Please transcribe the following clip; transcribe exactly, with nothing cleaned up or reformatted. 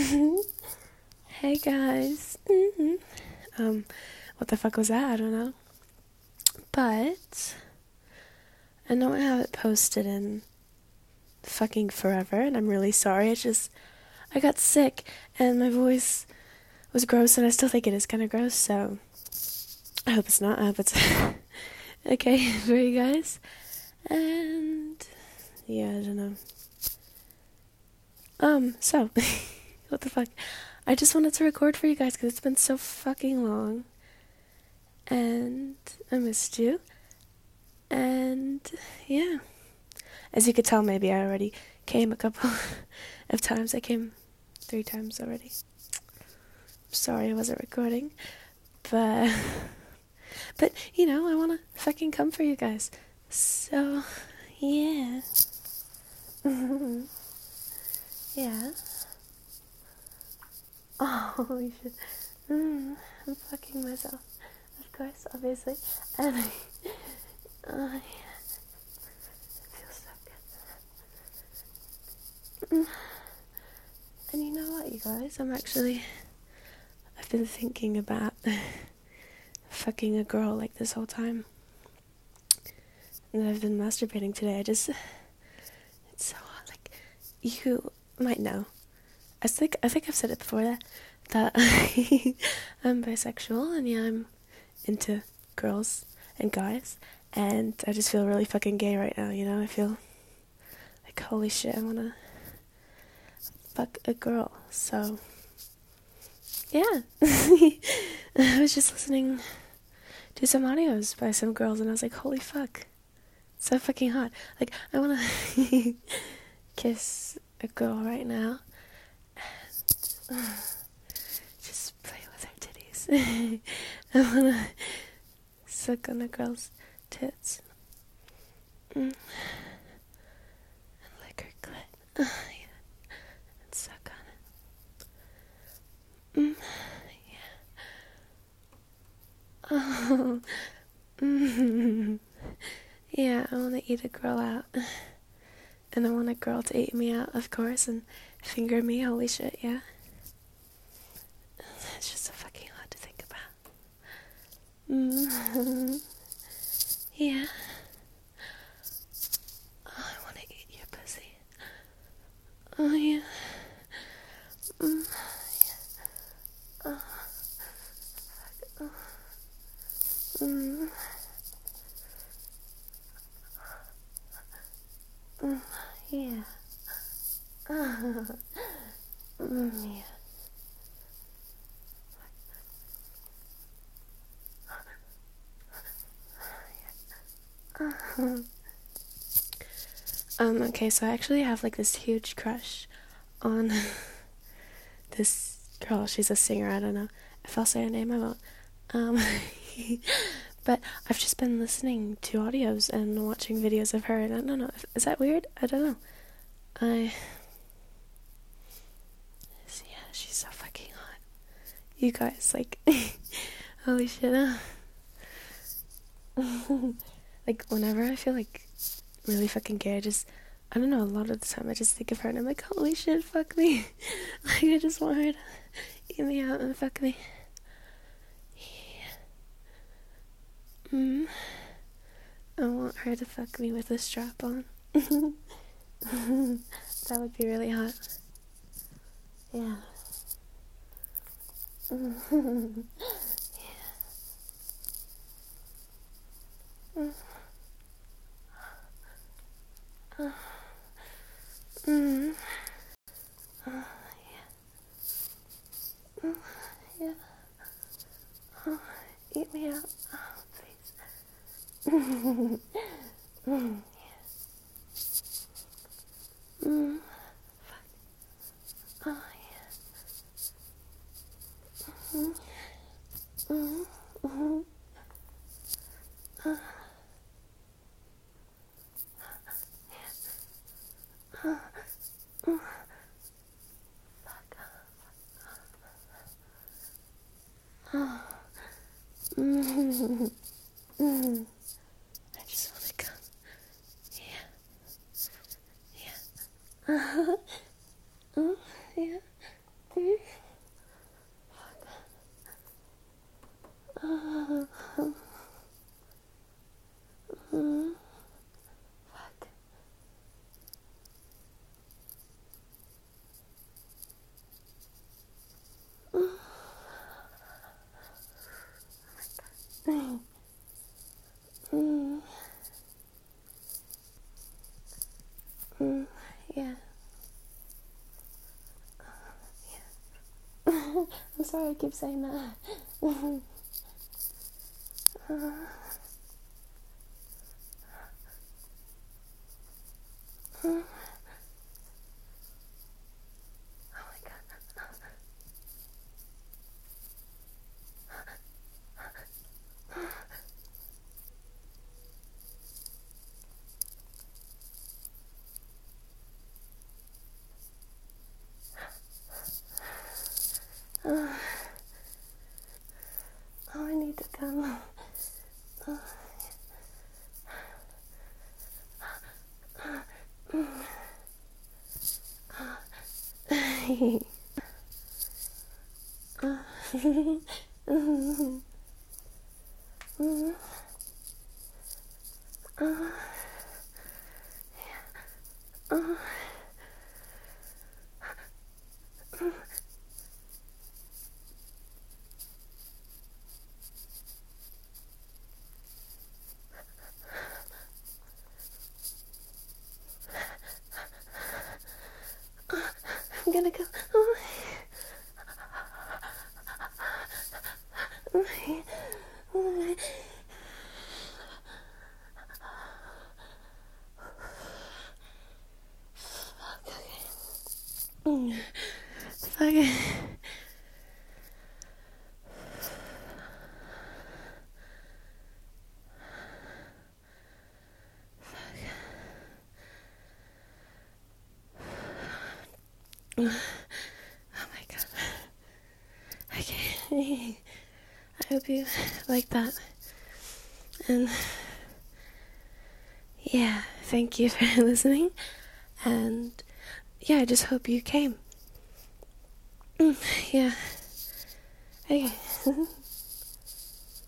Hey guys. Mm-hmm. Um, what the fuck was that? I don't know. But I know I haven't posted in fucking forever, and I'm really sorry. It's just I got sick, and my voice was gross, and I still think it is kind of gross. So I hope it's not. I hope it's okay for you guys. And yeah, I don't know. Um, so what the fuck? I just wanted to record for you guys because it's been so fucking long. And I missed you. And yeah. As you could tell, maybe I already came a couple of times. I came three times already. I'm sorry I wasn't recording. But, but you know, I want to fucking come for you guys. So, yeah. Yeah. Oh, holy shit. Mm, I'm fucking myself. Of course, obviously. And I, uh, yeah. It feels so good. Mm. And you know what, you guys? I'm actually, I've been thinking about fucking a girl like this whole time. And I've been masturbating today. I just, it's so hot. Like, you might know. I think, I think I've said it before that, that I'm bisexual, and yeah, I'm into girls and guys, and I just feel really fucking gay right now, you know? I feel like, holy shit, I wanna fuck a girl. So yeah. I was just listening to some audios by some girls, and I was like, holy fuck, it's so fucking hot. Like, I wanna kiss a girl right now and just play with her titties. I wanna suck on a girl's tits. Mm. And lick her clit. Uh, yeah. And suck on it. Mm. Yeah. Oh. Mm. Yeah, I wanna eat a girl out. And I want a girl to eat me out, of course, and finger me. Holy shit, yeah. It's just so fucking hard to think about. Mm. Yeah. Oh, I want to eat your pussy. Oh, yeah. Mm. Yeah. Oh. Oh. Mm. Mm. Yeah. Oh. Mm. Yeah. Um, okay, so I actually have like this huge crush on this girl. She's a singer, I don't know. If I'll say her name, I won't. Um, but I've just been listening to audios and watching videos of her, and I don't know. Is that weird? I don't know. I. Yeah, she's so fucking hot. You guys, like, holy shit. Uh. Like, whenever I feel like really fucking gay, I just, I don't know, a lot of the time I just think of her and I'm like, holy shit, fuck me. Like, I just want her to eat me out and fuck me. Yeah. Mm. I want her to fuck me with a strap on. That would be really hot. Yeah. Mm. Yeah. Mm. Uh. Mm. Uh, yeah. Mm. Yeah. Oh, eat me out. Oh, please. Mm. Mm. Yeah. Mm. Fuck. Oh, yeah. Mm. Mm. Mm. Uh. Yeah. Uh. Mm. Fuck. Oh. Mm. Mm. I just want to come. Yeah. Yeah. Uh. Mm. Yeah. Mm. I'm sorry I keep saying that. uh, uh, Uh, oh, I need to come. Uh, I'm gonna go. Oh. Okay. Fuck it. Oh my god. Okay. I hope you like that. And yeah, thank you for listening. And yeah, I just hope you came. Yeah. Okay.